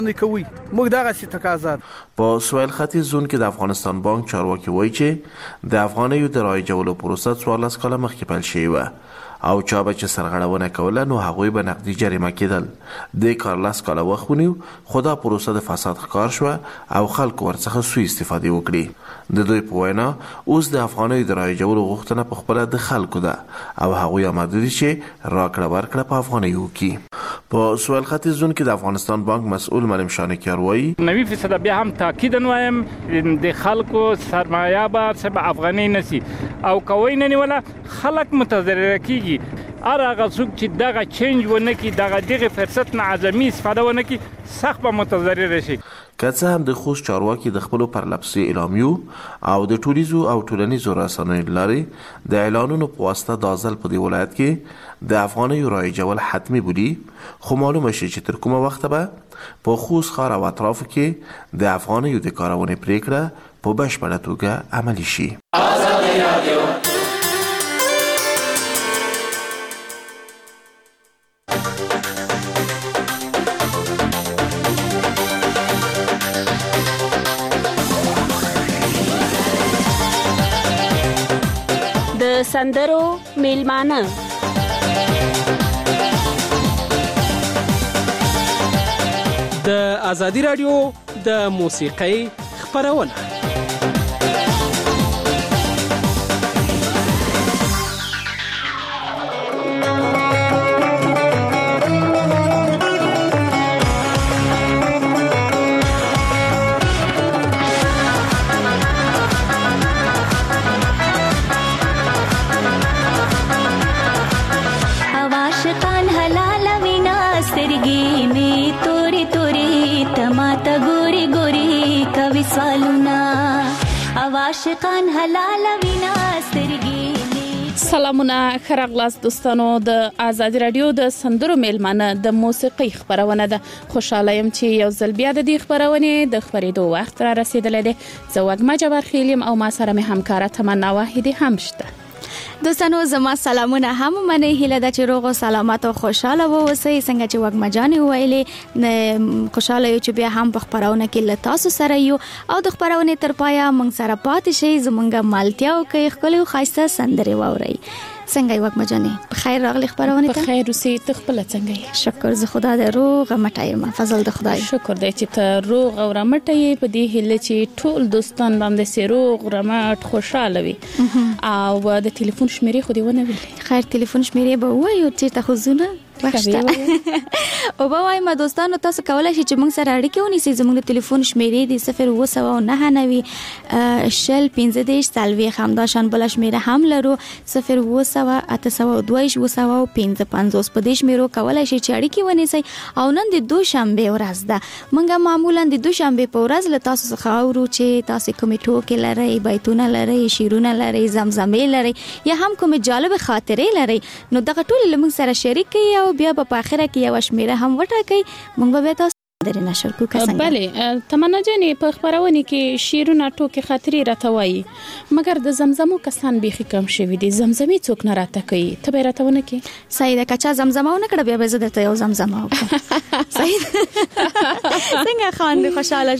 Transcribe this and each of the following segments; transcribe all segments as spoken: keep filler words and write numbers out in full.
کوي موږ دغه سي تقاضا په سویل ختیځ زون کې د افغانستان بانک چارواکي وایي چې د افغانیو د رایجولو پروسه څوارلس کاله مخکې پیل شوې وه او چا به چې سرغړونه کوله نو هغوی به نقدي جریمه کېدل. دې کار لس کاله وخت ونیو خو دا پروسه د فساد ښکار شوه او خلکو ورڅخه سوء استفادې وکړي. د دوی په وینا اوس د افغانیو د رایجولو غوښتنه په خپله د خلکو ده او هغوی آماده دي چې راکړه ورکړه په افغانیو وکړي. په سویل ختیځ زون کې د افغانستان بانک مسؤل مریم شانکیار وایي نوي فیصد بیا هم تاکید وایم د خلکو سرمایه به سب افغاني نسی او کوي نه نیوله خلک متضرر کیږي. هر هغه څوک چې دغه چینج ونه کړي دغه دغه فرصت نه اعظمي استفاده ونه کړي سخت به متضرر شي. که څه هم د خوست چارواکي د خپلو پرلپسې اعلامیو او د ټولیزو او ټولنیزو رسنیو له لارې د اعلانونو په واسطه دا ځل په دې ولایت کې د افغانیو رایجول حتمي بولي خو معلومه شي چې تر کومه وخته به په خوست ښار او اطرافو کې د افغانیو د کارونې پریکړه په بشپړه توګه عملي شي. ازادي رادیو د سندرو میلمانه د ازادي رادیو د موسیقۍ خپرونه. عاشقان حلال وینا سترګې. سلامونه خراغلاس دوستانو د ازادي رادیو د سندرو میلمانه د موسیقي خبرونه ده. خوشاله يم چې یو ځل بیا د دې خبرونه د خبرېدو وخت را رسیدلې ده. زه وګما جبر خیلیم او ما سره مې همکاره تمنا واحدی هم شته. دوستانو زما سلامونه هم منه هیله د چې روغ او سلامت او خوشاله ووسئ. څنګه چې وګما جان ویلې خوشاله یو چې بیا هم په خبرونه کې له تاسو سره یو او د خبرونه تر پایا موږ سره پاتې شي زمونږه مالتیا او کې خپل خاصه سندري ووري. څنګه یو وګما جانې په خیر راغلی خبرونه ته؟ په خیر اوسې ته خپل څنګه؟ شکر زه خدا دې روغ مټای ما فضل د خدای. شکر دې چې ته روغ او رمټې په دې هله چې ټول دوستان باندې سي روغ رمټ خوشاله وي. او د ټلیفون شمیرې خو دې ونه ویل؟ خیر ټلیفون شمیرې به وایو چې ته خو زونه او به وایم دوستانو تاسو کولای شئ چې موږ سره اړیکه ونیسئ. زموږ د ټلیفون شمیرې دی صفر اوه سوه نهه نوي شل پنځه دېرش څلوېښت همدا شان بله شمیره هم لرو صفر اوه سوه اته سوه دوه اوه سوه پنځه پنځوس. په دې شمیرو کولای شئ چې اړیکې ونیسئ. او نن د دوشنبې ورځ ده. موږ معمولا د دوشنبې په ورځ له تاسو څخه اورو چې تاسو کومې ټوکې لرئ، بیتونه لرئ، شعرونه لرئ، زمزمې لرئ یا هم کومې جالب خاطرې لرئ. نو دغه ټول له موږ سره شریک کړئ او بیا په اخره کې یو شمیره هم وټاکئ. موږ به تاسو درې نشر کو څنګه؟ بله تمنا جانې په خبرونه کې شیرونه ټوکې خاطرې راته وایي مګر د زمزمو کسان بیخي کم شوي دي. زمزمې څوک نه راته کوي ته به راته ونه کې؟ سید کچا زمزمه ونه کړه بیا به زه درته یو زمزمه وکړم. سید څنګه خاندې خوشاله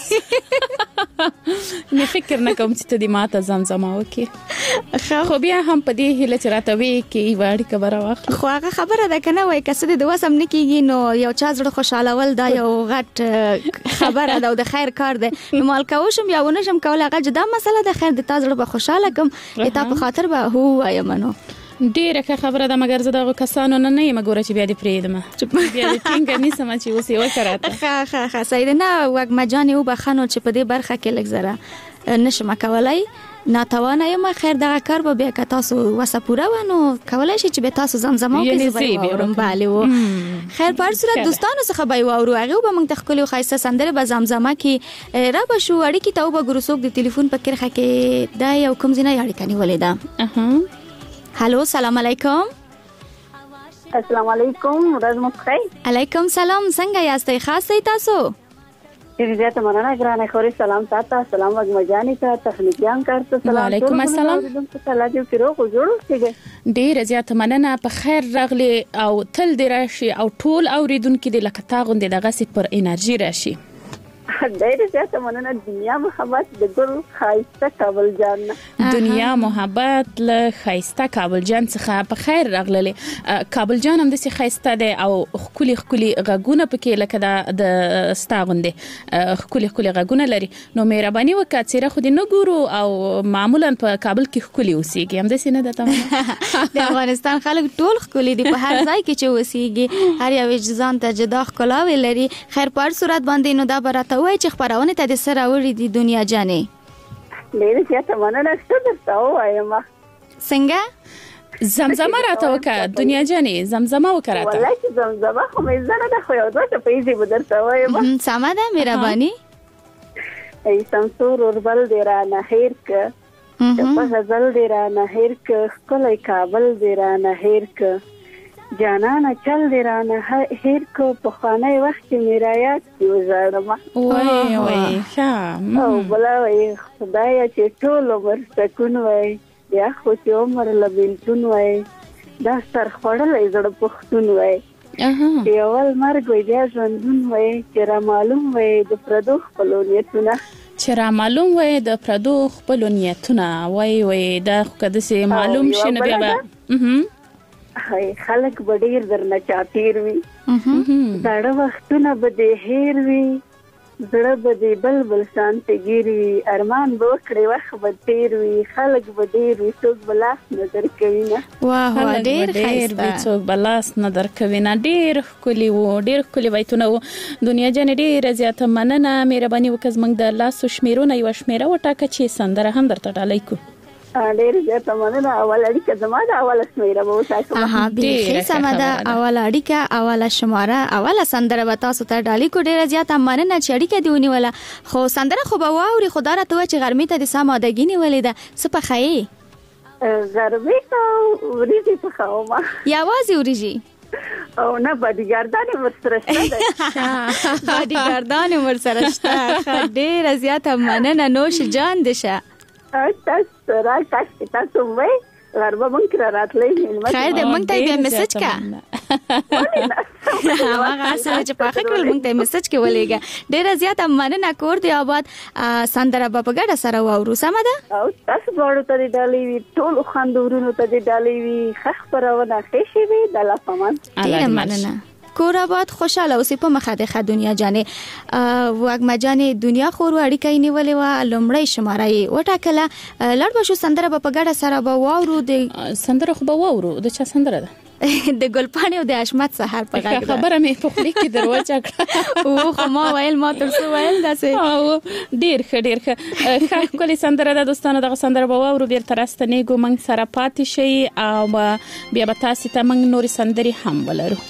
شولې؟ نه فکر نه کوم چې ته دې ماته زمزمه وکړې خو بیا هم په دې هیله چې راته وی کې واړی خبره واخلې. خو هغه خبره ده کنه وای کسه د وسم نه کیږي نو یو چا زړه خوشاله ول دا یو غټ خبره ده او د خیر کار ده. نو مال کوشم یا ونشم کول هغه جدا مسله ده. خیر د تاسو زړه به خوشاله کم اته په خاطر به هو وایم نو ډیره ښه خبره ده مګر زه دغه کسانو نه نه یم ګوره چې بیا دې پرېږدم بیا دې ټینګه نیسم چې اوس یې وکړه. ښه ښه ښه سید نه وګما جان یو بخنو چې په دې برخه کې لږ زره نشم کولای ناتوانه یم. خیر دغه کار به بیا که تاسو وسه پوره ونو کولای شي چې به تاسو زمزمه کې زبرم بالي وو. خیر په هر صورت دوستانو څخه به وورو هغه به موږ تخکلو خاصه سندره به زمزمه کې را به شو اړیکې ته به ګروسوک د ټلیفون په کرخه کې دا یو کوم ځای اړیکه نیولې ده. اها هالو سلام علیکم. السلام علیکم ورځ مو بخیر. علیکم سلام څنګه یاستئ؟ خاص دی تاسو؟ ډېر زیات مننه ګرانه خوري. سلام تاسو، سلام وګمجاني ته، تخنیکیان کارته سلام. وعلیکم السلام. الله دې پیرو کو جوړ کړي. ډېر زیات مننه، په خیر راغلي او تل دې راشي او ټول اوریدونکو دې لکه تا غوندې دغه سي پر انرژي راشي. ډېر زیات مننه. دنیا محبت د ګل خایسته کابل جان. دنیا محبت له خایسته کابل جان څخه په خیر راغلي. کابل جان هم د سي خایسته ده او خولي خولي غږونه پکې لکه د ستاغوندې خولي خولي غږونه لري. نو مهرباني وکړه چې خو دې نه ګورو او معمولا په کابل کې خولي اوسېږي. هم د سي نه ده تمام. د افغانستان خلک ټول خولي دي په هر ځای کې چې اوسېږي. هر یو ځان ته جدا ښکلاوي لري. خیر په هر صورت باندې نو دا برات وای چې خبرونه ته د سره وړي دي دنیا جانې. ډېر زیات مننه. څه درته وایم؟ څنګه زمزمه راته وکړه دنیا جانې، زمزمه وکړه راته. والله چې زمزمه خو مې زنه ده خو یو ځای په ایزي بدرته وایم. سمه ده مهرباني. ای سمسور اوربل دې را نه هیر ک، په غزل دې را نه هیر ک، خپل کابل دې را نه هیر ک، جانانه چل دې را نه هیر ک، په خانه وخت کې میرایات یو زړم. وای وای ښه. او بلا وای خدایا چې ټول عمر سکون وای، یا خو چې عمر لبیلتون وای، دا سر خوړلې زړه پښتون وای. چې اول مرګ وای بیا ژوندون وای، چې را معلوم وای د پردو خپل نیتونه، چې را معلوم وای د پردو خپل نیتونه. وای وای دا خو کده سي معلوم شي نه بیا هاي خلک به ډیر درنه چاپیر وي. داړه وختونه به دې هیر وي، زړه به دې بلبل شانته ګیر وي، ارمان به وکړي وخت به تیر وي، خلک به ډیر وي څوک به لاس نظر کوي نه. واه واه ډیر ښایسته څوک به لاس نظر کوي نه. ډیر ښکلي وو، ډیر ښکلي بیتونه وو. دنیا جانې ډیره زیاته مننه. مهرباني وکړه زموږ د لاسو شمیرونه یوه شمیره وټاکه چې سندره هم درته ډالۍ کړو. ډېر زیاته مننه. اول اړیکه زما د اوله شمیره به وټاکم. اها بیخي سمه ده. اوله اړیکه، اوله شماره، اوله سندره به تاسو ته ډالۍ کړو. ډېره زیاته مننه چې اړیکه دې ونیوله. خو سندره خو به واوري، خو دا راته وایه چې غرمې ته دې سم آمادګي نیولې ده. څه پخوې؟ غرمې ته وریجې پخوم. یوازې وریجې؟ او نه باډیګاردان ورسره شته. باډیګاردان ورسره شته. ډېره زیاته مننه. نوش جان دې شه. تاسو را تاسو تاسو وای غربه مونږ را راتلې. خیر دې مونږ ته بیا میسج کا. هغه سره چې پاخه کول مونږ ته میسج کې ولېګا. ډېر زیات مننه. کور دې آباد. سندره په ګډه سره واورو. سمه ده. او تاسو غواړو ته دې ډالۍ وي، ټول خندورونو ته دې ډالۍ وي، خخ پرونه خېشي وي د لافمان. ډېر مننه. کور آباد خوشاله اوسې په مخه ده دنیا جانې. وګما جانې دنیا خور اړیکې نیولې و. لومړی شماره یې وټاکله. لړ بشو سندره په ګډه سره به واورو. د سندره خو به واورو. د چا سندره ده؟ د ګلپاڼې او د اشمت سحر په غږ ده. خبره مې په خولي کې دروازه کړه. او خو ما ویل ما تر څو ویل داسې. او ډیر ښه ډیر ښه ښه کولې سندره ده دوستانو. دغه سندره به واورو. بیرته راستنېږو موږ سره پاتې شي او بیا به تاسو ته موږ نورې سندرې هم ولرو.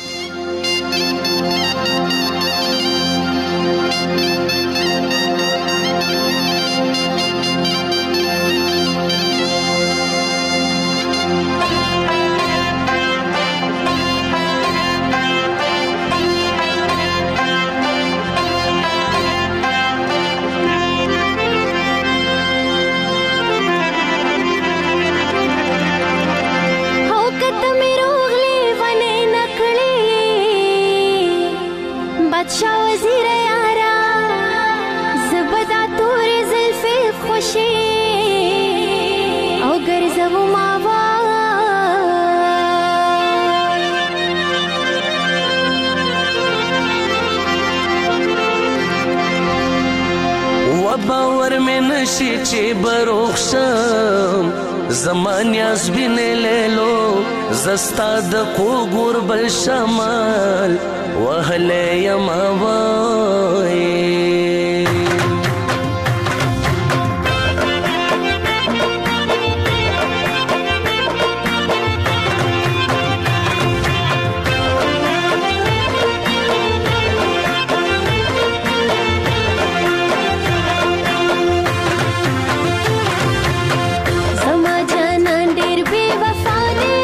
باور میں نشی چی بروخشم زمان یاز بینه لیلو زستا دقو گربل شمال وحلی یماوائی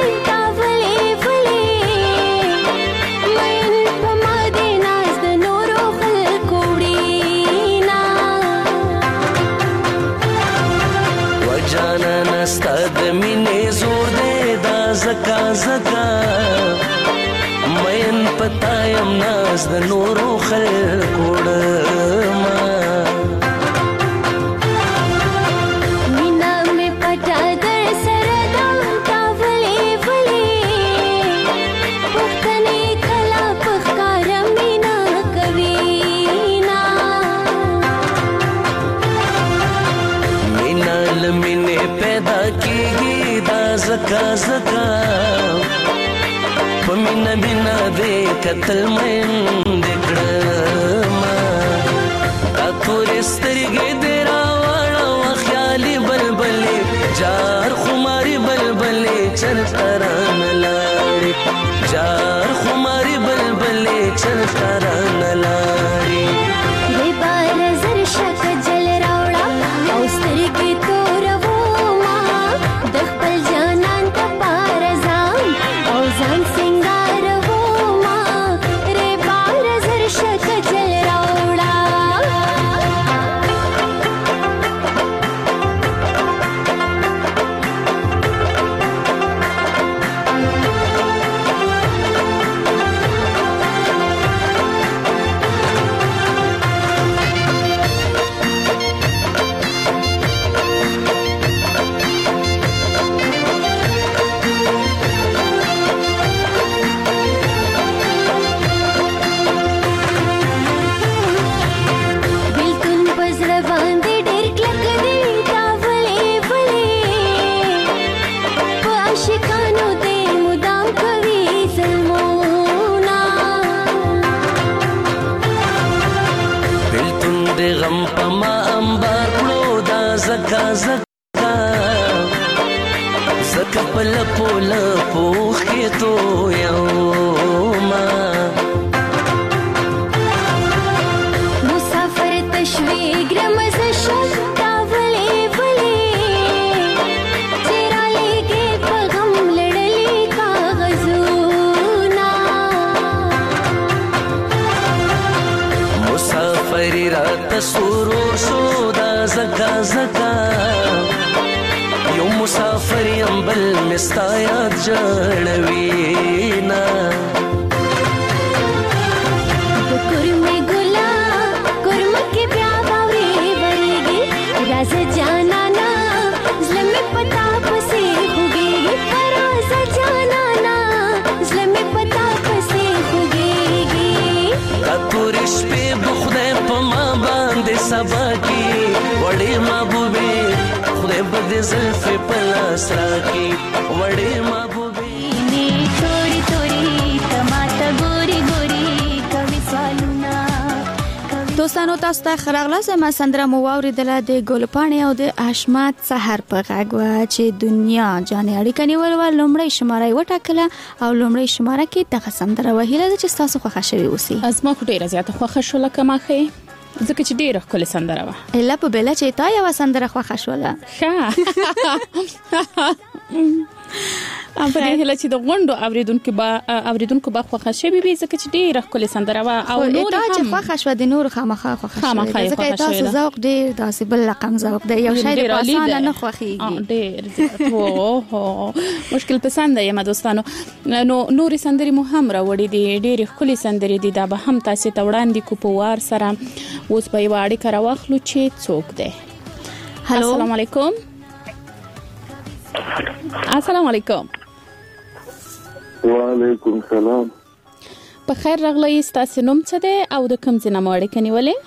نور ستاد مینې زور دې دا زکا زکا مین پتایم ناز د نورو خلکو ډما مینا مې پټا در سره دم تا ولې ولې پښتنې کلا پخکار مینا کوي نا مینا لمینې پیدا کیږي دا زکا زکا پمینا بینا دې قتل مین دکړما تا تورې سترګې دې راوړه خیالي بلبلې جار خماري بلبلې چرته رانه لاړې جار خماري بلبلې چرته رانه لاړې دې بار زر شک جل راوړه او سترګې تورو ما د خپل جانان ته پار ځان او ځان زکا زکا زکا پل پول پوخی تو یوما مسافر تشویق رمز شد تاولی ولی چرا لگے پغم لڑلی کاغذونا مسافری رات سرور شو دا زکا زکا یو مسافر یم بل مستا یاد جړوینا د کورمه ګلا کورمه کې بیا باوري ورېږي راز جانانا زلمه پتا پسې خوږي راز جانانا زلمه پتا پسې خوږي تا تورې شپې بخدای په ما باندې سبا کی وړې محبوبې خدای بد زلفې په لاس راکړي وړې محبوبې نه توري توري تماته ګوري ګوري کوي سوالونه دوستانو تاسو ته خراغلاس ما سندره مو واوریدله د ګلپاڼې او د اشمات سحر په غږ و چې دنیا جانې اړیکه نیول و لومړی شماره یې وټاکله او لومړی شماره کې دغه سندره وهیله ده چې تاسو خوښه شوې اوسي. زما خو ډېره زیاته خوښه شوله که ما ښې ځکه چې ډېره ښکلې سندره وه. اله په بله چې تا یوه سندره خوښه شوله ښه ام په دې هله چې د غونډو اوریدونکو به اوریدونکو به خوښه شوي وي ځکه چې ډېره ښکلې سندره وه او نور هم چې خوښه شوه د نورو خامخا خوښه شوې ځکه تاسو ذوق ډېر داسې بل رقم ذوق دی یو شی د په اسانه نه خوښېږي ډېر زیات اوهو مشکل پسنده یم دوستانو. نو نورې سندرې مو هم راوړې دي ډېرې ښکلې سندرې دي دا به هم تاسې ته وړاندې کړو په وار سره. اوس به یوه اړیکه راواخلو چې څوک دی. هلو السلام علیکم. السلام علیکم. وعلیکم سلام. په خیر راغلی. ستاسو نوم څه دی او د کوم ځای نه مو اړیکه نیولې؟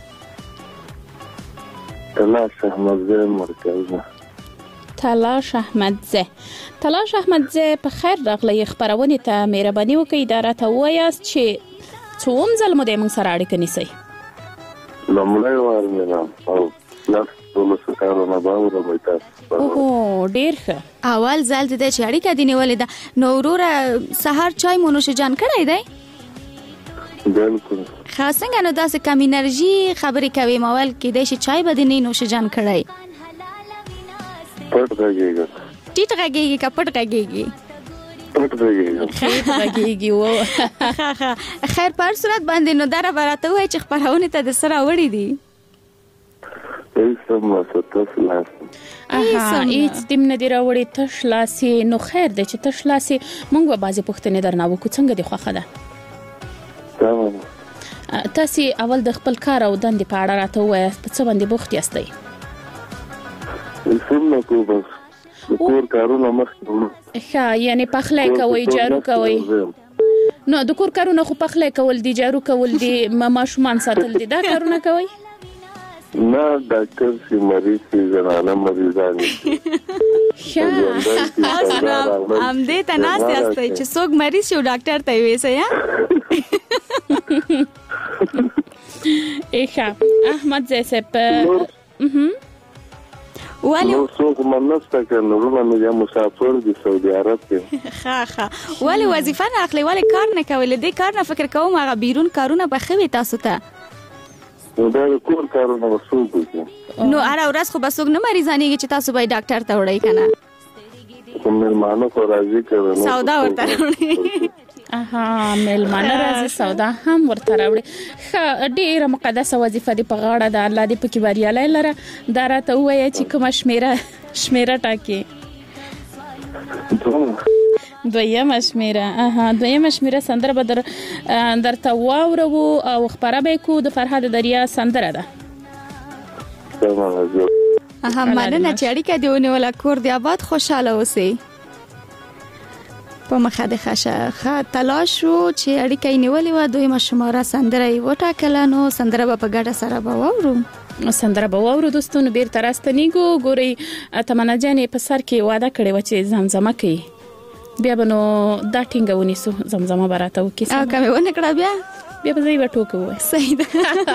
تلاش احمدزی مرکزه. تلاش احمدزی. تلاش احمدزی په خیر راغلی. خپرونې ته مهرباني وکړئ دا راته ووایاست چې څوم ځل مو د موږ سره اړیکه نیسئ؟ لومړی وار مې نه او لس دولسو کالونه باوره مې تاسو اوهو ډېر ښه. اول ځل دی چې اړیکه دې نیولې ده. نو وروره سهار چای مو نوش جان کړی دی؟ بلکل. ښه څنګه نو داسې کم انرژي خبرې کوې مول کېدی شي چای به دې نه نوش جان کړی؟ پټ غږېږه. ټیټ غږېږي که پټ غږېږي؟ پټ غږېږه. ټیټ غږېږي و. خیر په هر صورت باندې نو دا راته ووایه چې خپرونې ته د څه راوړي دي؟ ایسم وسطس لاس اها هیڅ دیم نه دی راوړی تش لاسي نو خیر دی چې تش لاسي مونږ به بعضې پوښتنې درنه وکړو څنګه دی خوښه ده تمام تاسې اول د خپل کار او دندې په اړه راته ووایاست په څه باندې بوخت یاستئ څومره کو بس د کور کارونه مخکې وړو ښه یعنې پخلی کوئ جارو کوئ نو د کور کارونه خو پخلی کول دي جارو کول دي ماشومان ساتل دي دا کارونه کوئ نه ډاکټر سي مریض سي زنانه مریضان دي ام دې ته ناس یاستئ چې څوک مریض شي ډاکټر ته ویسه یا ایښه احمد زیسپ ولی نو څوک منسته که نورونه مې یا مسافر دي سعودي عرب کې ښه ښه ولې وظیفه نه اخلئ ولې کار نه کوئ له دې کار نه فکر کوم هغه بیرون کارونه به ښه وي تاسو ته نو دا د کور کارونه به څوک وکړي نو هره ورځ خو به څوک نه مریضانېږي چې تاسو به یې ډاکټر ته وړئ که نه خو مېلمانه خو راځي که سودا ورته راوړئ اها مېلمانه راځي سودا هم ورته راوړي ښه ډېره مقدسه وظیفه دې په غاړه ده الله دې پکې بریالی لره دا راته ووایه چې کومه شمېره شمېره ټاکې دویمه شمېره اها دویمه شمېره سندره به در درته واورو او خپره به یې کړو د فرهاد دریا سندره ده اها مننه چې اړیکه دې ونیوله کور دې آباد خوشحاله اوسئ په مخه د ښه تلاش وو چې اړیکه یې نیولې وه دویمه شماره سندره یې وټاکله نو سندره به په ګډه سره به واورو سندره به واورو دوستانو بیرته راستنیږو ګورئ تمنا جانې په سر کې وعده کړې وه چې زمزمه کوي بیا به نو دا ټینګه ونیسو زمزمه به راته وکړي او که مې ونه کړه بیا بیا به زه یې به ټوکه ووایه صحیح ده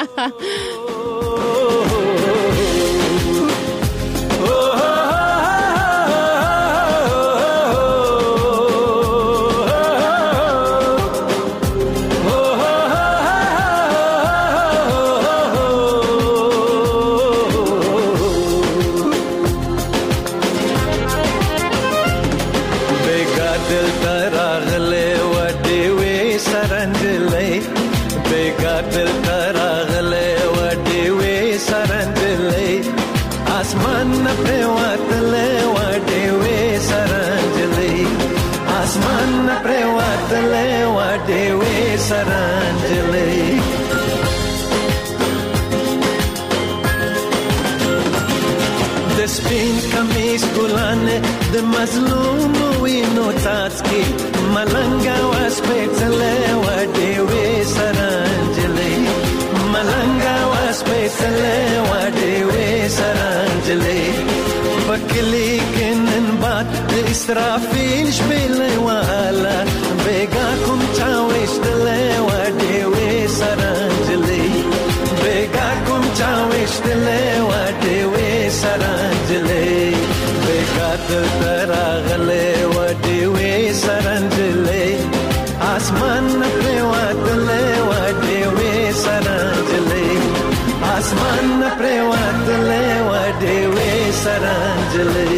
سپین کمیس ګلانه د مظلوم وینو تاسکي ملنګا واس پېڅلې وډې وې سرانجلې ملنګا واس پېڅلې وډې وې سرانجلې بکلی کینن باد د اسرافیل شپلې والا بیگا کوم چا وشتلې وډې وې سرانجلې بیگا کوم چا وشتلې وډې وې سرانجلې بیګات تراغلې وډې وې سرانجلې اسمان په واتلې وډې وې سرانجلې اسمان په واتلې وډې وې سرانجلې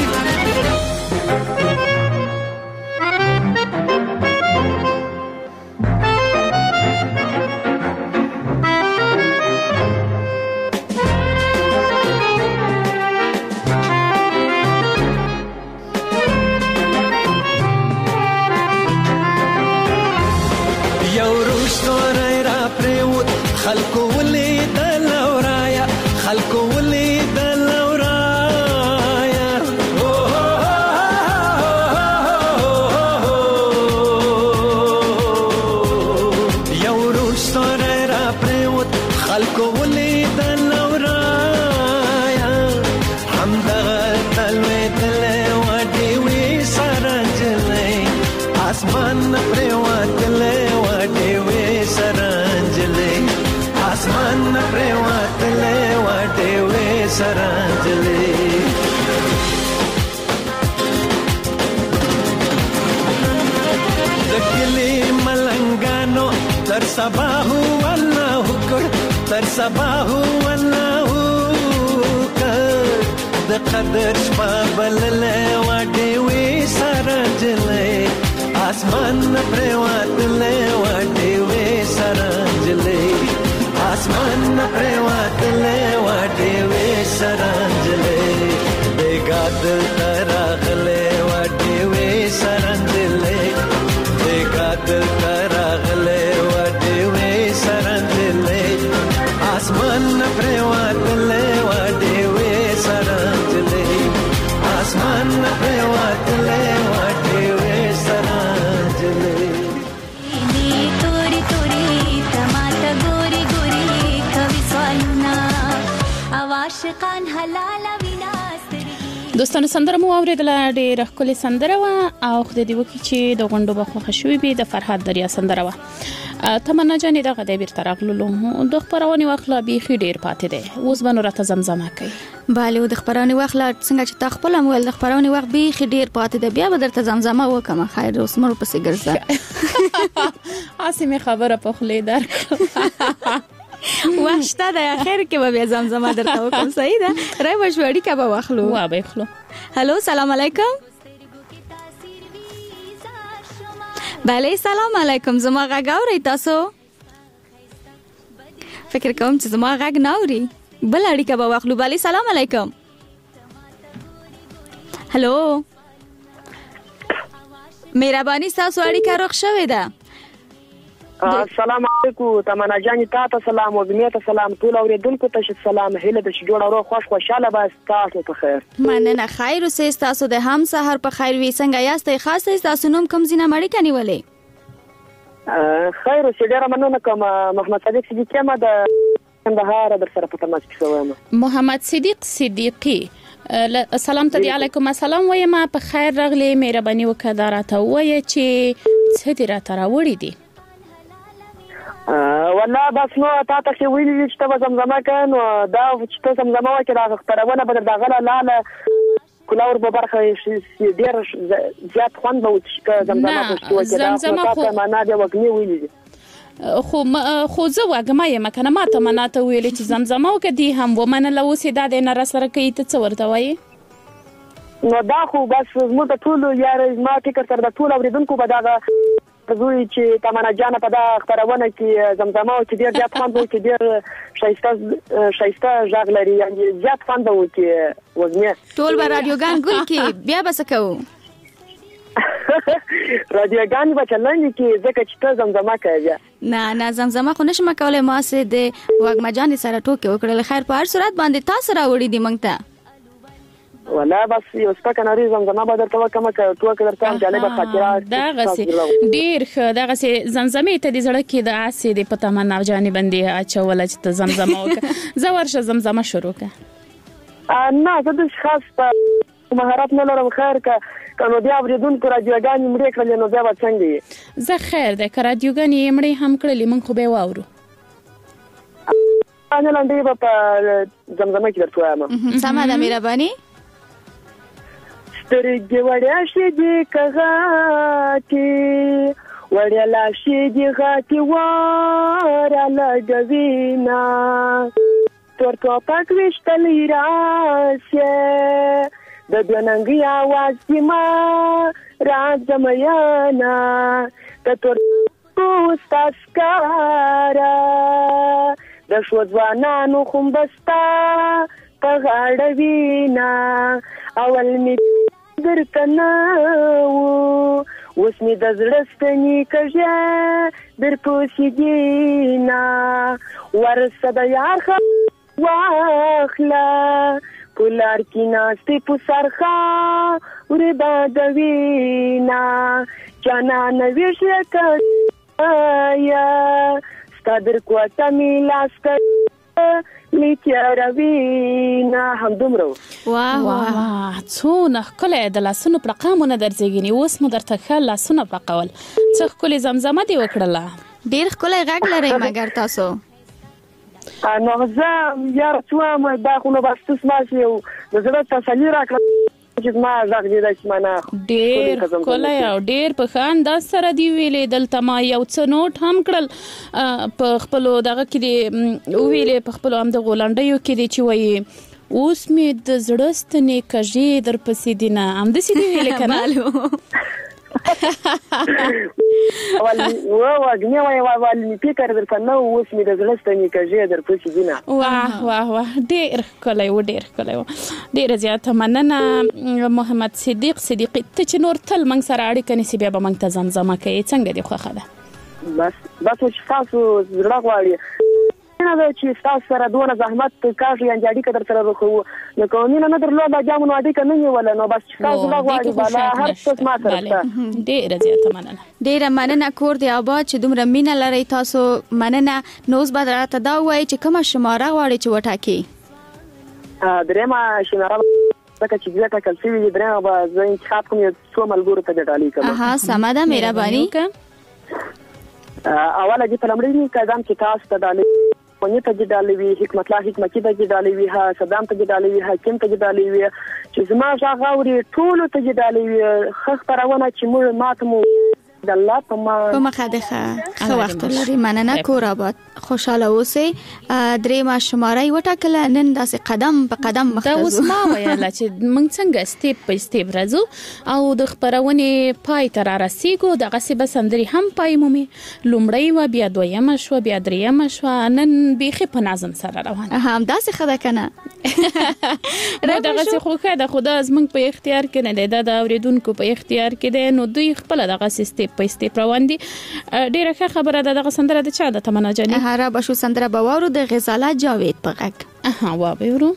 خلکو ولید لورایا خلکو ولید لورایا یو روز سره را پریوت خلکو ولید لورایا همدغه تلوي تلې وډې وې سرانجلې اسمان پریوت تلې وډې وې سرانجلې اسمان پریواتلې وډې وې سرانجلې د کلي ملنګانو تر سبا هو الله کړ تر سبا هو الله کړ د قدر شپه بللې وډې وې سرانجلې اسمان پریواتلې وډې وې سرانجلې اسمان پریواتلې وډې وې دل تراغله وډې وې سرندلې دیګا دل تراغله وډې وې سرندلې اسمان پرېواتلې وډې وې سرندلې اسمان پرېواتلې وډې وې سرندلې دوستانو سندره مو اوریدله ډېره ښکلې سندره وه او خدای دې وکړي چې د غونډو به خوښه شوې وي د فرهاد دریا سندره وه. تمنا جانې دغه دی بیرته راغللو د خپرونې وخت لا بیخي ډېر پاتې دی اوس به نو راته زمزمه کوي. بله د خپرونې وخت لا څنګه چې تا خپله هم ویل د خپرونې وخت بیخي ډېر پاتې دی بیا به درته زمزمه وکړم خیر اوس مه ورپسې ګرځه هسې مې خبره په خولې درکړه وخت شته دی اخر کې به بیا زمزمه درته وکړم صحیح ده رای به شو اړیکه به واخلو وا به خلو. هلو سلام علیکم. بله سلام علیکم زما غږ اورئ تاسو فکر کوم چې زما غږ نه اوري بل اړیکه به واخلو. بله سلام علیکم. هلو مهرباني ستاسو اړیکه روغ شوې ده. السلام علیکم تمنا جان تاسو سلام او زمي ته سلام ټول اوریدونکو ته سلام هله د جوړ او خوش خوشاله به تاسو په خیر. مننه خیر اوسئ تاسو د هم سحر په خیر وي څنګه یاست خاص تاسو نوم کوم زینه مړی کنيولې خیر اوسئ ډیر مننه کوم محمد صدیق صدیقی ما د کندهار در سره په تماس کې شوم. محمد صدیق صدیقی السلام علیکم السلام وایم په خیر راغلی مهرباني وکړه راته وایي چې څه دې راته راوړي دي. والله بس نو تا ته چې ویلې چې ته زمزمه کوې نو دا چې ته زمزمه وکړې دا خپرونه به درغله لاله کلاور په برخه ډېر زیات خوند به وکړي که زمزمه پښتو وکړې دا خو تا ته معنا دې وږمې ویلې دي خو خو زه وږمه یم که نه ما ته معنا ته ویلې چې زمزمه وکړه دي هم ومنله اوس یې دا دی نه راسره کوي ته څه ورته وایې نو دا خو بس زموږ د ټولو یاره زما فکر سره د ټولو اورېدونکو به دغه زوی چې تمنا جان په دا خبرونه کې زمزمه او چې ډیر زیات خوند وکړي ډیر شایسته شایسته ژغ لري یعنی زیات خوند وکړي وزنه ټول به رادیوګان ګل کې بیا به څه کوو رادیوګان به چلنج کې ځکه چې ته زمزمه کوي نه نه زمزمه خو نشم کولای ما سه د وګما جان سره ټوکې وکړل خیر په هر صورت باندې تاسو راوړي دي مونږ ته ولا بس یو سپک نری زمزمه به درته وکم که ټوکې درته جالبه خاطرات دغه سي ډیر ښه دغه سي زمزمه ته د زړه کې د اسې د پته منو جانې باندې اچول چې ته زمزمه وکړه زه ورشه زمزمه شروع کړه نه زه د خاص په مهارت نه لرم خیر که کنو بیا اوریدونکو رادیوګانې مړې کړلې نو بیا به څنګه یې زه خیر دی که رادیوګانې یې مړې هم کړلې موږ خو به یې واورو انا لاندې به په زمزمه کې درته وایم سمه ده مهرباني سترګې وړیا شي دي کغاتې وړیا لاشي دي غاتې واره لګوینا تور ټوپک ویشتلی راسې د دوه आवाज دې ما راځم یانا د تور پوستا سکاره د شو ځوانانو خمبستا په غاړه وینا اول می درته نه وو اوس مې د زړه ستنې کږه در پوسې دینه ورسه د یار واخله په لار کې ناستې په سرخه ورې بادوینه جانانه ویښه کړه ستا در کوټه مې لاس کړه لیتیاروینا هم دومره واه واه څونه ښکلی د لاسونو پړقامونه درځېږي اوس مو درته ښه لاسونه پړقول څه ښکلې زمزمه دې وکړله ډېر ښکلی غږ لرئ مګر تاسو نو زه یاره څه وایم دا خو نو بس ته زما چې یو د زړه تسلي راکړه چې زما غږ دې داسې معنا ډېر ښکلی او ډېر په ښه انداز سره دې ویلې دلته ما یو څه نوټ هم کړل په خپلو دغه کې دې وویلې په خپلو همدغو لنډیو کې دې چې وایي اوس مې د زړه ستنې کږې درپسې دي نه همداسې دې ویلې که نه ولی و وګنی وای ولی فکر درته نو اوس مې د زړه ستنې کږې در پوښي دینه. واه واه واه ډېر ښکلی و ډېر ښکلی و. ډېره زیاته مننه محمد صدیق صدیقي. ته چې نور تل موږ سره اړیکه نیسې بیا به موږ ته زمزمه کوې. څنګه دې خوښه ده؟ بس بس چې تاسو زړه غواړي نه دا چې تاسو سره دونه زحمت کاږي یا اړیکه در سره وکړو نو کومه نه درلوده جامو اړیکه نه نیول نو بس تاسو زړه غواړي بالا هر څه ما سره ډېره زیاته مننه. ډېره مننه کور دی آباد چې دومره مینه لرئ تاسو. مننه. نو اوس به راته دا ووایئ چې کومه شماره غواړئ چې وټاکئ؟ درېیمه شماره ځکه چې بیا ټاکل شوي دي درېیمه به زه انتخاب کوم یو څو ملګرو ته دې ډالۍ کوم. اها سمه ده مهرباني. اوله دې په لومړي قدم کې تاسو ته ډالۍ ونی ته ډالۍ وي حکمت الله حکمتي ته ډالۍ وي ها صدام ته ډالۍ وي حکیم ته ډالۍ وي چې زما ځا غوري ټول ته ډالۍ وي خخ پرونه چې موږ ماتمو د الله په ما په مخه ده ښه وخت لري. مننه کور آباد. خوشاله اوسئ. درېیمه شماره یې وټاکله. نن داسې قدم په قدم مخ ته ځو. دا اوس ما ویله چې موږ څنګه سټیپ په سټیپ راځو او د خپرونې پای ته را رسیږو. دغسې به سندرې هم پای مومي. لومړی وه بیا دویمه شوه بیا درېیمه شوه. نن بیخي په نظم سره روانه. همداسې ښه ده که نه؟ دغسې خو ښه ده خو دا زموږ په اختیار کې نه دی. دا د اورېدونکو په اختیار کې دی نو دوی خپله دغسې سټیپ په سټیپ روان دي. ډېره ښه خبره ده. دغه سندره د چا ده تمنا جانې؟ هره بشو سندره به واورو د غزاله جاوید په غږ. اها واورو.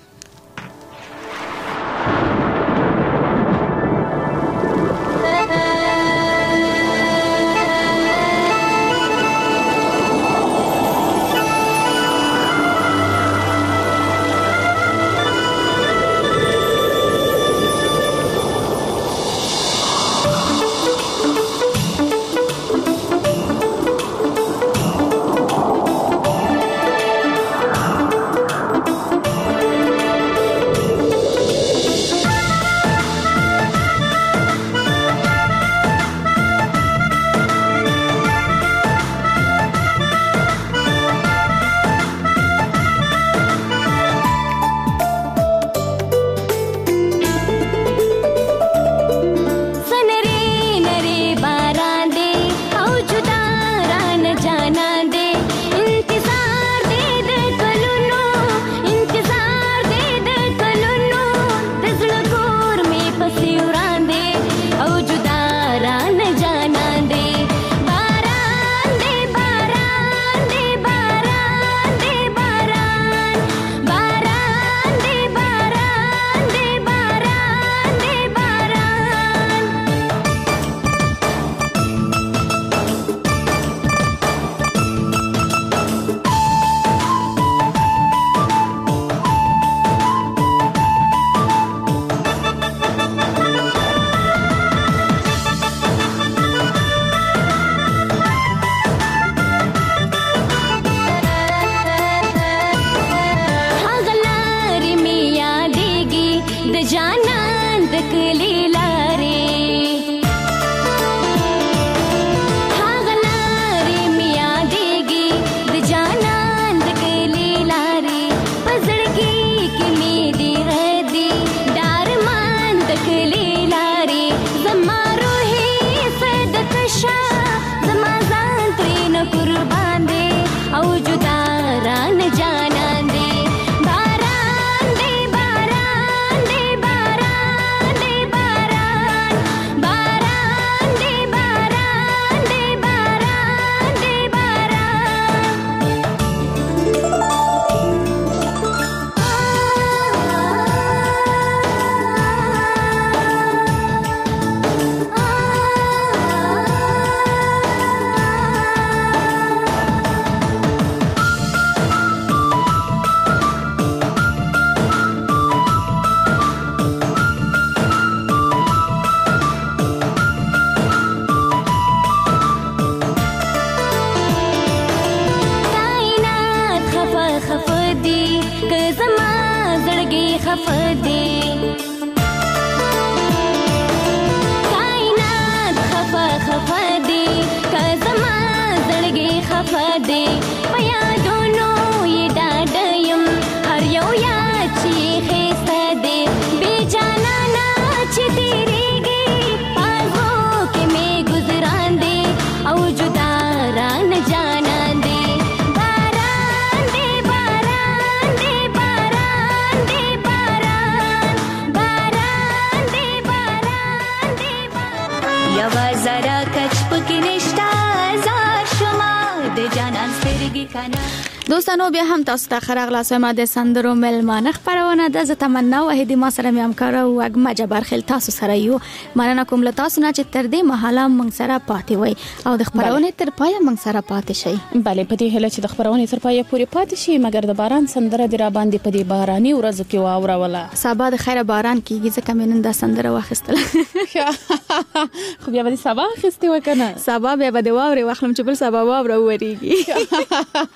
के में دوستانو بیا هم تاسو ته خراغلاس ما د سندرو ملمانه خبرونه د ز تمنا وحیدی ما سره مې همکار او اګما جبار خل تاسو سره یو مننه کوم له تاسو نه چې تر دې مهاله موږ سره پاتې وای او د خبرونه تر پای موږ سره پاتې شي. بله په دې هله چې د خبرونه تر پای پورې پاتې شي مګر د باران سندره د را باندې په دې باراني ورځو کې واوره ولا سبا د خیره باران کیږي ځکه مې نن د سندره واخیستله. خو بیا به سبا اخیستې وکنه سبا بیا به د واوري واخلم چې بل سبا واوره وریږي.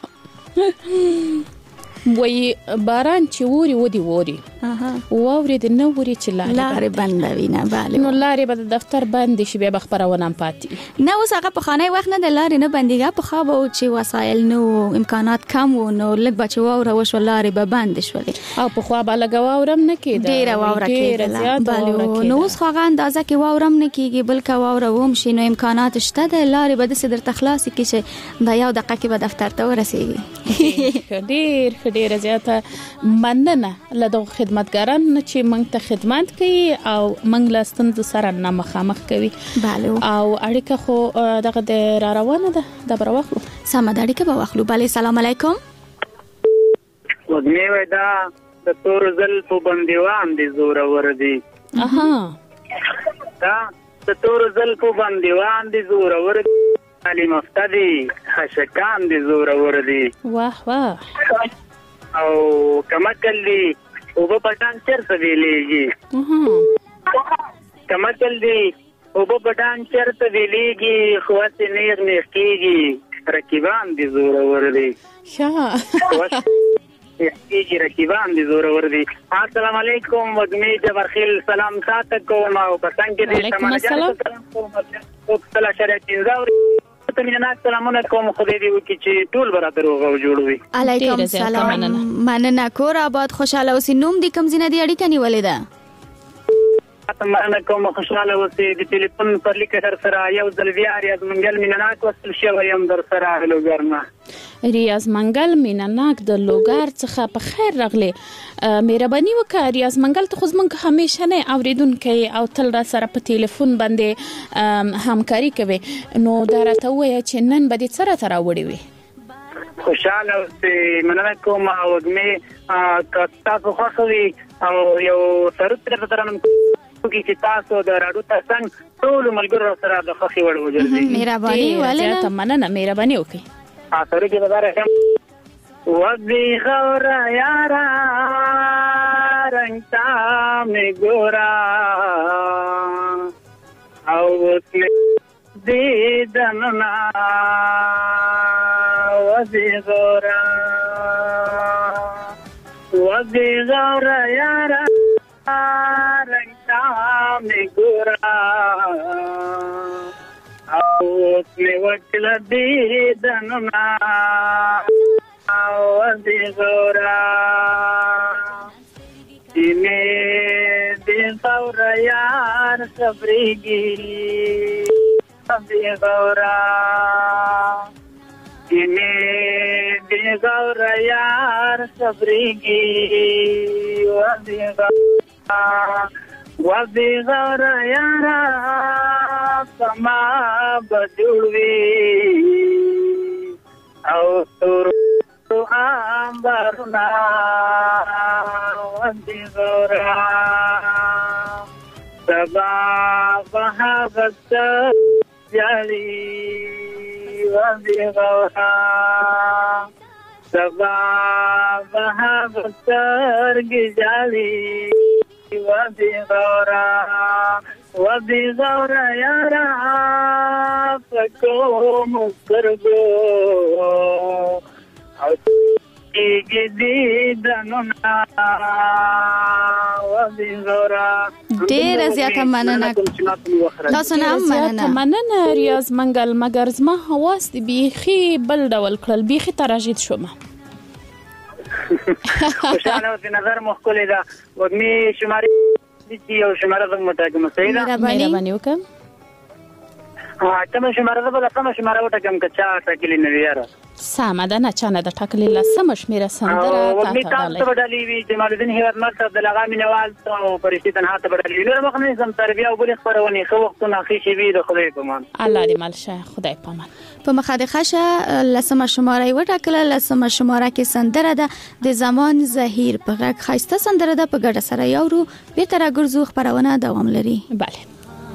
وای باران چې ووري ودی ووري واوري د نو ووري چې لارې بندوي نه bale نو لارې به د دفتر بند شي به خبرونه پاتې نه اوس هغه په خانه وخت نه د لارې نه بنديګه په خو به چې وسایل نو امکانات کم و نو لږ بچ واوره وشو لارې به بند شولې او په خو به لګوا ورم نه کېده ډیر واوره کېده bale نو اوس هغه اندازه کې واورم نه کېږي بلکې واوره ووم شي نو امکانات شته د لارې به د صدر تخلاص کې چې د یو دقیقه کې به دفتر ته ورسېږي. ډیر ډیر زیاته مننه له دغه خدمتګارانو چې موږ ته خدمت کوي او موږ له ستونزو سره نه مخامخ کوي. bale او اړیکه خو دغه د را روانه ده د برواخلو سم د اړیکه به واخلو. bale سلام علیکم. وګنی وای دا د تور زل په بندیوان دي زور ور دي. اها دا د تور زل په بندیوان دي زور ور دي علي مفتدي خشکان دي زور ور دي. واه واه او کمکل دی او په پټان چرته ویلېږي کمکل دی او په پټان چرته ویلېږي خو څه نیر نیر کېږي رقیبان دي زور ور دي. ښه کېږي رقیبان دي زور ور دي. السلام علیکم وګمی جبر خیل سلام سات کوم او پسند کې دې سمانه سلام کوم او سلام شریعت زاوري ته مینه سلامونه کوم خدای دې وکړي چې ټول برابر او جوړوي. علیکم السلام مننه کور آباد خوشاله اوسې. نوم دې کوم زینه دې اړیکه نیولې ده؟ مننه کوم خوشاله اوسې. د ټلیفون پر لیکه سره یو ځل بیا ریاض منګل مینناک وصل شوی یم در سره لوګرما ریاض منګل مینناک د لوګر څخه په خیر راغلی. مهرباني وکړه ریاض منګل ته خو زمونږ همیشه نه اوریدونکي او تل را سره په ټلیفون باندې همکاري کوي نو دا راته وایه چې نن به دې څه راته راوړې وي؟ خوشاله اوسې. مننه کوم او وګمې که تاسو خوښه وي او یو سرود درته درنم کوي چې تاسو د راډیو ترڅنګ ټولو ملګرو سره د خوښۍ وړ وګرځئ. مهرباني ولې زیاته مننه مهرباني وکړئ. سره کې بداره هم وږي غورا یارا رنگ تا می ګورا او اوس دې دننا وږي غورا وږي غورا یارا رنگ تا می ګورا او می وکړه دې دننا او دې زورا دې دې زورا یار صبرېږي دې زورا دې دې زورا یار صبرېږي و دې زورا وزي غورا یارا سما بجوړوي او تور امبرنا وزي غورا سبا بهاغت جالي وزي غورا سبا بهاغت جالي وزي غورا وزي غورا یارا فکو مسترگو او تیگی دی دنونا وزي غورا. ډیر زیاته مننه تاسو نه مننه مننه ریاض منګل مګر زما حواس دي بیخي بل ډول کړل بیخي تراجید شوم. خوشاله او نظر مخکله دا وګمي شماري دي او شماره د متاګم سیدا مهرباني وکم. ها ته شماره د بل سم شماره وټکم کچا ټکلی نه ویاره سم ده نه چانه د ټکلی لا سم شمیره سندره تا ته تاسو بدلی وی جمال الدین هیواد مرکز د لغامي نواز او پرشتي تنها ته بدلی نور مخنه سم تربیه او بل خبرونه خو وختونه اخی شي وی د خدای په مان الله دې مال شه خدای په مان. په مخادخه شه لسمه شماره وټاکله. لسمه شماره کې سندره ده د زمان زهیر په غږ خایسته سندره ده. په ګډه سره یاورو بیرته راګرځو. خبرونه دوام لري. بله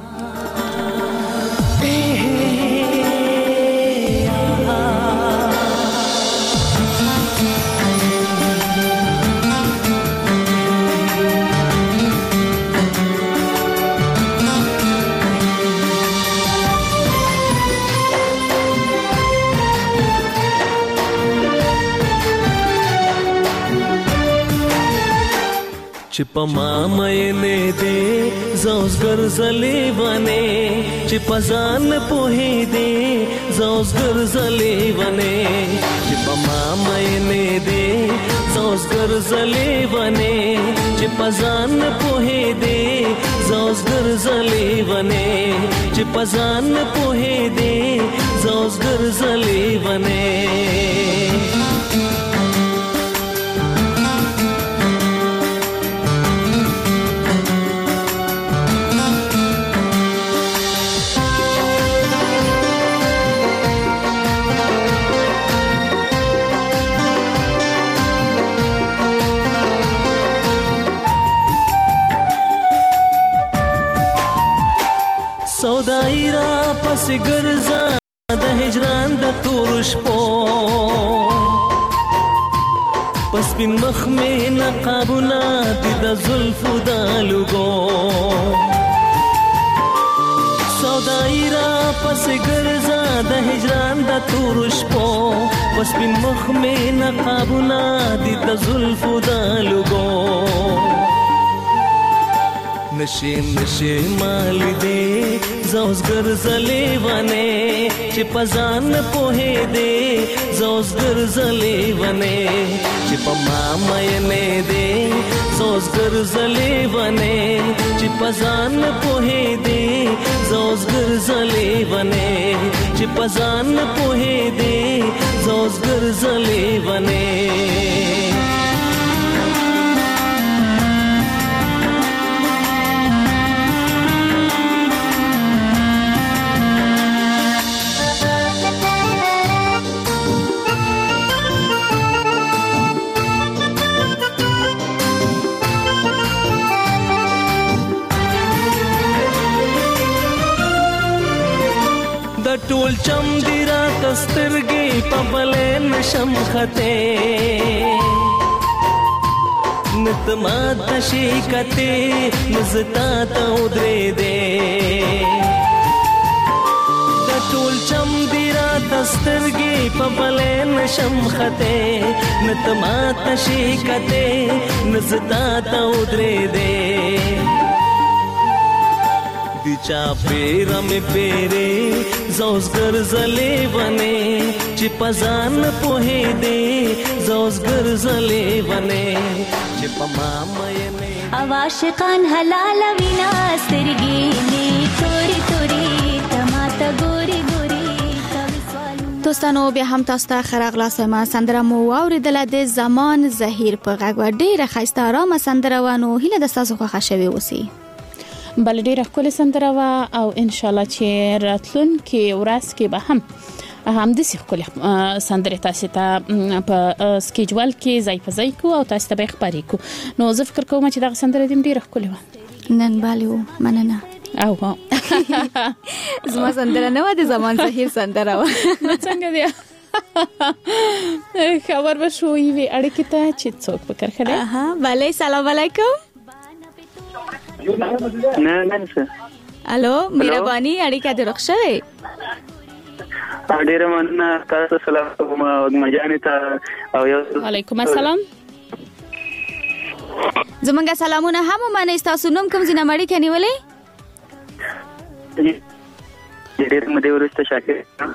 چې په ما مینې دې زوس ګرځلې ونه چې په ځان پوهې دې زوس ګرځلې ونه چې په ما مینې دې زوس ګرځلې ونه چې په ځان پوهې دې زوس ګرځلې ونه چې په ځان پوهې دې زوس ګرځلې ونه سودای را پس ګرځا د هجران د تور شپو پس بن مخ مې نقابونه د زلفو د لګو سودای را پس ګرځا د هجران د تور شپو پس بن مخ مې نقابونه د زلفو د لګو نشي نشي مال دې زوس ګرځلې ونه چې پزان پوهې دې زوس ګرځلې ونه چې په ما مینې دې زوس ګرځلې ونه چې پزان پوهې دې زوس ګرځلې ونه چې پزان پوهې دې زوس ګرځلې ونه ټول چم دی را تسترګي په بلې نشم خته نتما تشي کته مزتا ته ودرې دې ټول چم دی را تسترګي په بلې نشم خته نتما تشي کته مزتا ته ودرې دې چا پیرا می پیره زوس ګرځلې ونه چې پزان پوهې دې زوس ګرځلې ونه چې پما مې عاشقان حلال وینا سترګې نه توري توري تماته ګوري ګوري دوستانو بیا هم تاسو ته خراغلاس ما سندره مو اوریدله د زمان زهیر په غږ ډیره خسته آرامه سندره ونه هله د تاسو خوښه شوي اوسي. بل ډیره ښکلې سندره وه او ان شاء الله چې راتلونکي ورځ کې به هم همداسې ښکلې سندرې تاسو ته په سکیجول کې ځای په ځای کو او تاسو ته به خبرې کو. نو زه فکر کوم چې دغه سندره دې ډیره ښکلې وه. نن بالو مننه. او ها زما سندره نه و د زمان زهیر سندره و. څنګه دی خبر به شوې وي اړیکې ته چې څوک فکر کړي. ها بله سلام علیکم. نه نه څه الو مهرباني اړیکه دې رخ شوه. ډیره مننه تاسو سلام کوم او مجانې ته او یو علیکم السلام. زمونږ سلامونه هم منه تاسو نوم کوم ځنه مړی کني ولې ډیره مده ورسته شاکر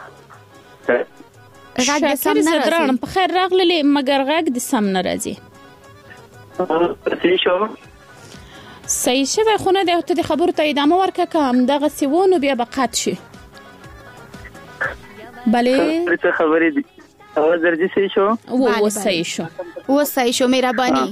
غږ د سم نه راځي. په خیر راغلی مګر غږ د سم نه راځي. صحیح شو صحیح شوی خو نه دی. ته د خبرو ته ادامه ورکړه که همدغه سیوونو بیا به قطع شي. بلې څه خبرې دي اواز درځي صحیح شو و صحیح شو و صحیح شو مهرباني.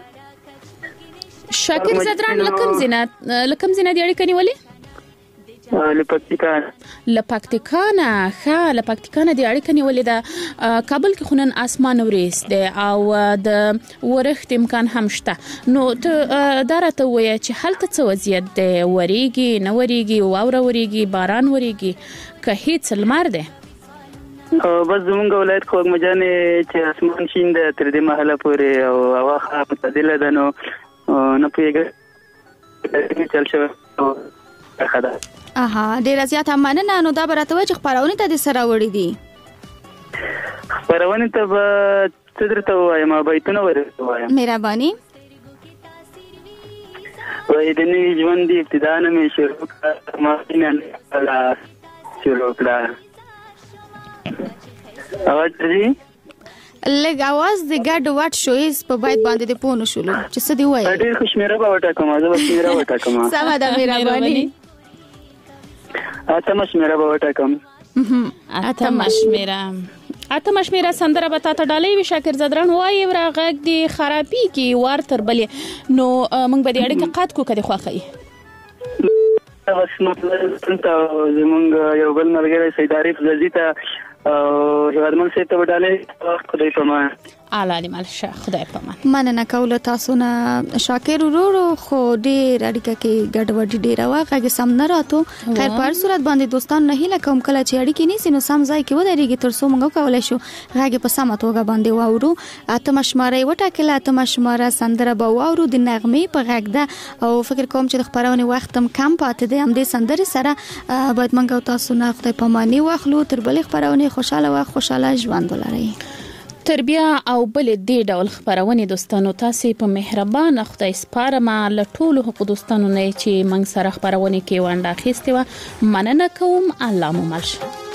شاکر زدران لکم زینات لکم زینات اړیکه نیولې لپکتیکان لپکتیکان ښه لپکتیکان د اړیکه نیولې ده کابل کې خونن اسمان وریس ده او د ورښت امکان هم شته نو ته دا راته وایه چې هلته څه وضعیت دی وریږي نه وریږي واوره وریږي باران وریږي که هیڅ لمر دی بس زمونږ ولایت خو مجانې چې اسمان شین ده تر دې مهاله پورې او هوا ښه معتدله ده نو نه پوهېږم چل شوی ښه ده اها ډیره زیاته مننه نو دا به راته وایي چې خپرونې ته دې څه راوړي دي خپرونې ته به څه درته ووایم بیتونه به درته ووایم مهرباني وایي د نوي ژوند د ابتدا نه مې شروع کړه ما مینه شروع کړه اواز درځي لږ اواز د ګډ وټ شویز په باید باندې د پونه شولو چې څه دی وایي ډېر خوشمیره به وټاکم زه به شمیره وټاکم سمه ده مهرباني اتمه شمیره به وټاکم اتمه شمیره اتمه شمیره سندره به تا ته ډالۍ وي شاکر زدران وایي ورا غږ دی خرابي کې وار تر بلې نو موږ به دې اړیکه قات کو کړي خوښي بس مطلب زمونږ یو بل ملګری سید عارف ززی ته هیوادمن سید ته وډالې خدای په امان اعلی دې مال شه خدای په امان مننه کوله تاسو نه شاکر ورورو خو ډېر اړیکه کې ګډوډي ډېره وه غږ سم نه راته خیر په هر صورت باندې دوستان نه هیله کوم کله چې اړیکې نیسي نو سم ځای کې ودرېږي تر څو موږ وکولی شو غږ په سمه توګه باندې واورو اتمه شماره یې وټاکله اتمه شماره سندره به واورو د نغمې په غږ ده او فکر کوم چې د خپرونې وخت هم کم پاتې دی همدې سندرې سره باید موږ تاسو نه خدای په اماني واخلو تر بلې خپرونې خوشحاله وخت خوشحاله ژوند ولرئ تر بیا او بل دې ډول خبرونه دوستانو تاسو په مهربان خدای سپارمه له ټولو حقوق دوستانو نه چې موږ سره خبرونه کې وانډه اخیسته و مننه کوم الله مو مل شه